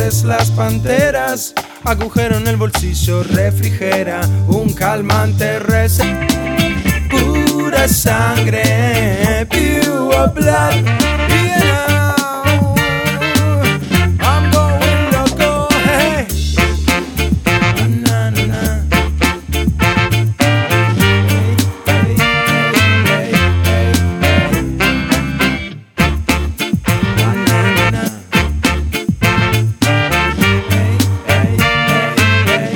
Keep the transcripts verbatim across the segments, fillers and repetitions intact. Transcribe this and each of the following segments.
cazadores, las panteras. Agujero en el bolsillo, refrigera un calmante receta. Pura sangre, pure blood. Yeah. I'm going loco, hey. Na, na, na. Hey, hey, hey, hey, hey. Na, na, na. Hey, hey, hey,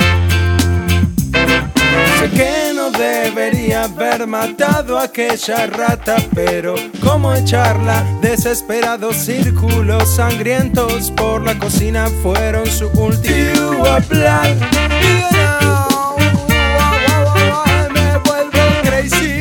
hey. Sé que no debería haber matado a aquella rata, pero ¿cómo echarla? Desesperados círculos sangrientos por la cocina fueron su último plan. Me vuelvo crazy.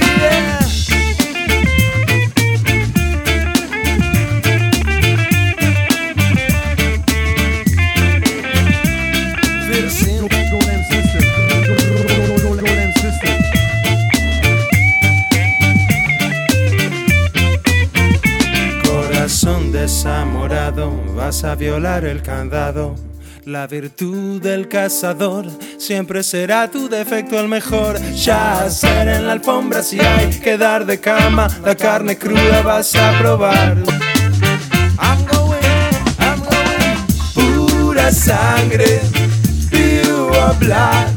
Corazón desamorado, vas a violar el candado. La virtud del cazador siempre será tu defecto el mejor. Yacer en la alfombra si hay que dar de cama, la carne cruda vas a probar. I'm going, I'm going. Pura sangre, pure blood.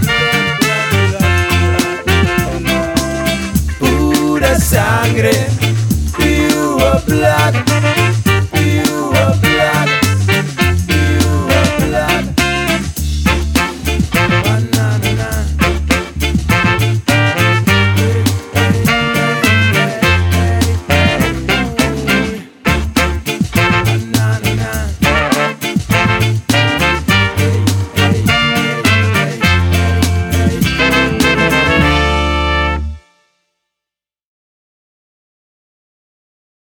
Pura sangre.